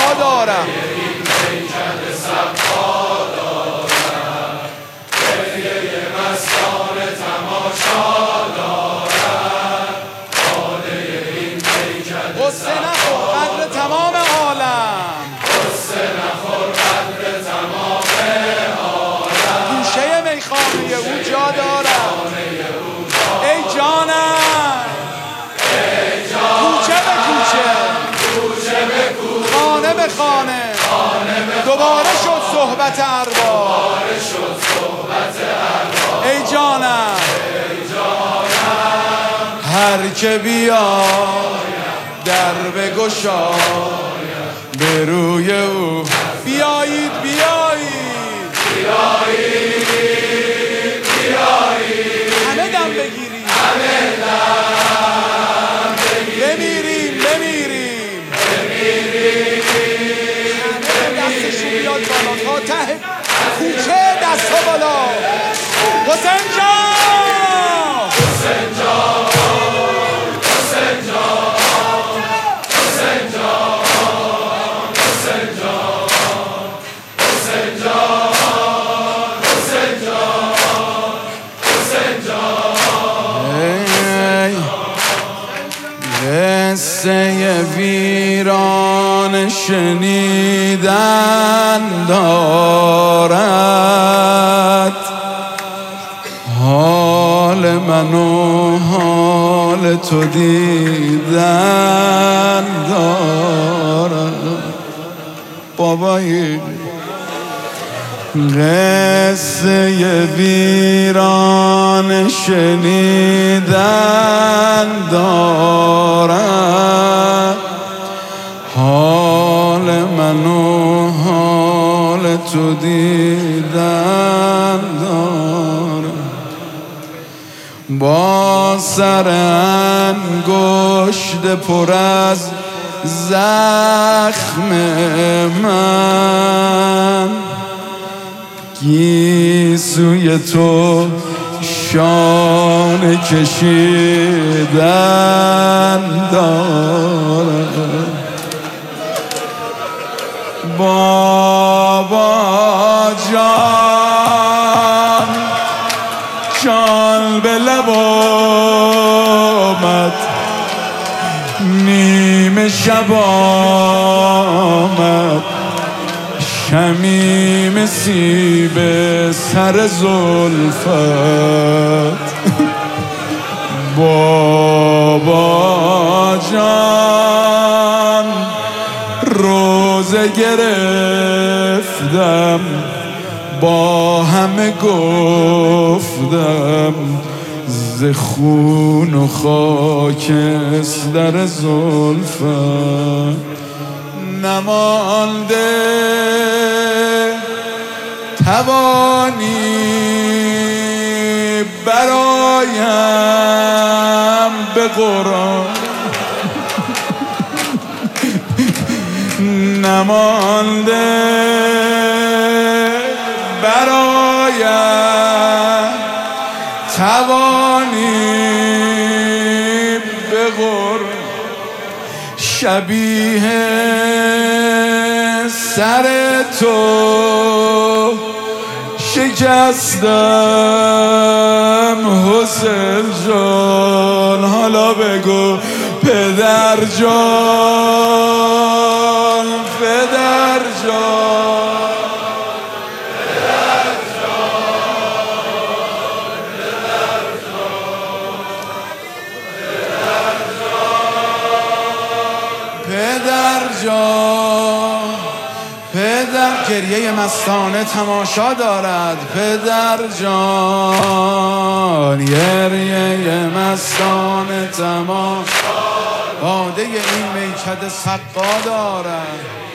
تماشا دارد. قصه نخور قدر تمام عالم، گوشه میخانه او جا دارد. ای جانم کوچه به کوچه، خانه به خانه، دوباره شد صحبت ارباب. ای جانم هر که بیاد در بگشاید به روی او. بیایید بیایید بیایید بیایید، همه دم بگیریم، همه دم بمیریم بمیریم بمیریم، همه دستشون بیاد بالا تا ته کوچه، دست ها بالا. حسین جان حسین جان حسین جان حسین جان حسین جان حسین جان حسین جان حسین جان. قصه ویران شنیدن دارد، حال من و حال تو دیدن دارد. بابایی قصه ویران شنیدن دارد، حال من و حال تو دیدن دارد. با سر انگشت پر از زخم من، گیسوی تو شانه کشیدن دارد. بابا جان جان به لب آمد، نیمه شب آمد، شمیم سیب سر زلفت. بابا جان روزه گرفتم، با همه گفتم، ز خون و خاکستر زلفت نمانده توانی برایم به قرآن، نمانده برایم توانی به قرآن. شبیه سر تو شکستم حسین جان، حالا بگو پدر جان پدر جان پدر جان پدر جان پدر. گریه مستانه تماشا دارد. پدر جان گریه مستانه تماشا، باده این میکده سقا دارد.